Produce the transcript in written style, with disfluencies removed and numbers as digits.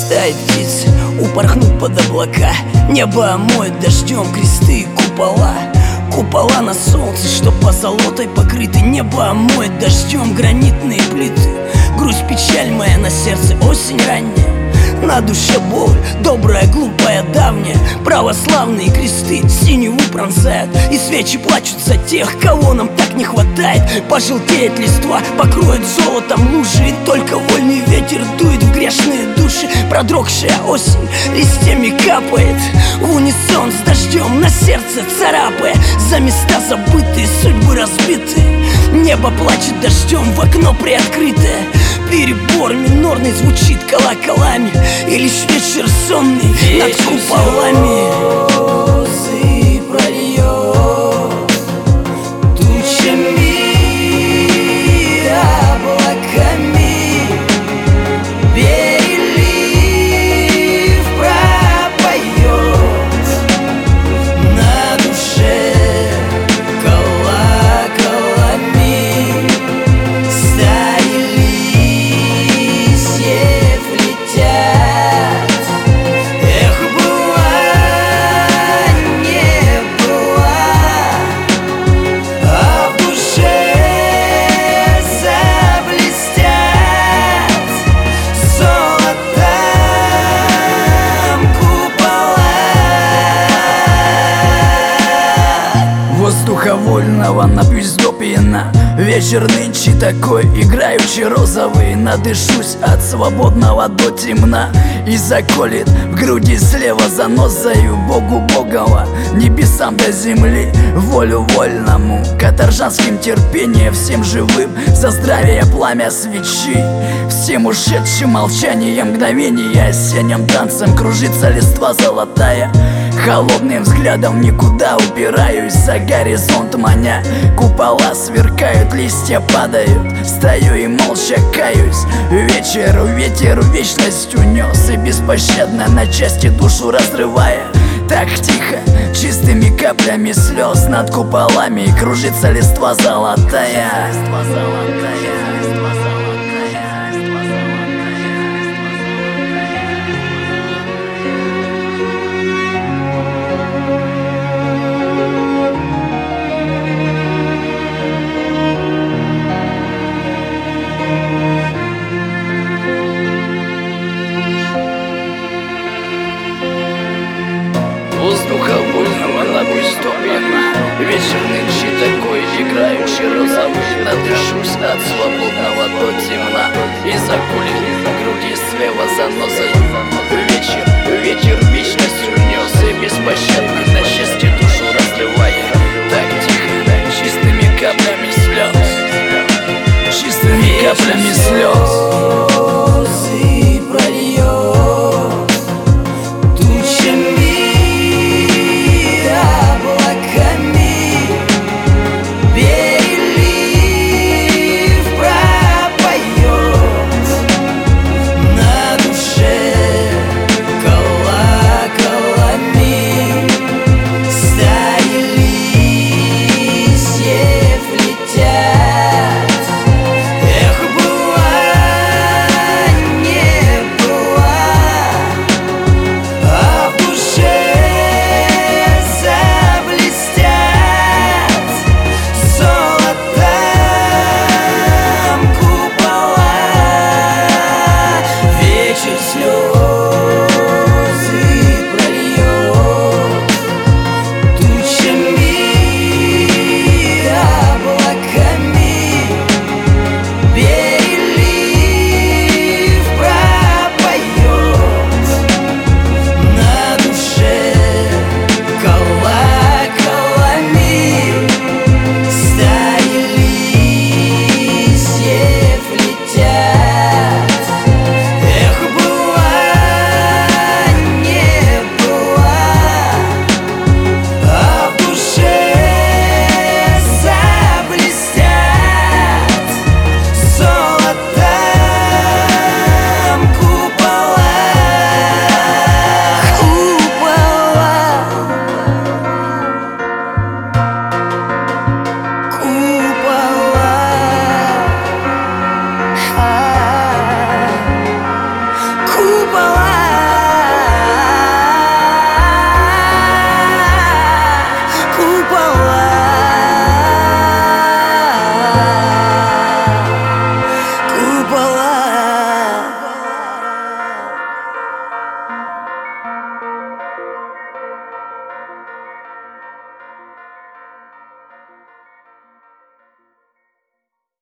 стаи птиц упорхнут под облака. Небо омоет дождем кресты и купола. Купола на солнце, что позолотой покрыты. Небо омоет дождем гранитные плиты. Грусть, печаль моя на сердце, осень ранняя. На душе боль, добрая, глупая, давняя. Православные кресты синеву пронзают, и свечи плачут за тех, кого нам так не хватает. Пожелтеет листва, покроет золотом лужи, и только вольный ветер дует в грешные души. Продрогшая осень листьями капает в унисон с дождем, на сердце царапая. За места забытые, судьбы разбиты. Небо плачет дождем, в окно приоткрытое. Перебор минорный звучит колоколами, и лишь вечер сонный над куполами слезы прольет тучами, облаками. Перелив пропоет на душе колоколами. Стаи листьев летят. Эх, была, не была, а в душе заблестят золотом купола. Воздуха вольного напьюсь до пьяна. Вечер нынче такой играючи розовый. Надышусь от свободного до темна, и заколет в груди слева занозою Богу Богова, небесам до земли, волю вольному, каторжанским терпением всем живым, за здравие пламя свечи, всем ушедшим молчанием мгновения, осенним танцем кружится листва золотая. Холодным взглядом никуда упираюсь, за горизонт маня. Купола сверкают, листья падают, стою и молча каюсь. Ветер вечность унес, и беспощадно на части душу разрывая. Так тихо, чистыми каплями слез над куполами кружится листва золотая. Воздуха вольного напьюсь до пьяна. Вечер нынче такой играючи розовый. Надышусь от свободного до темна, и закулит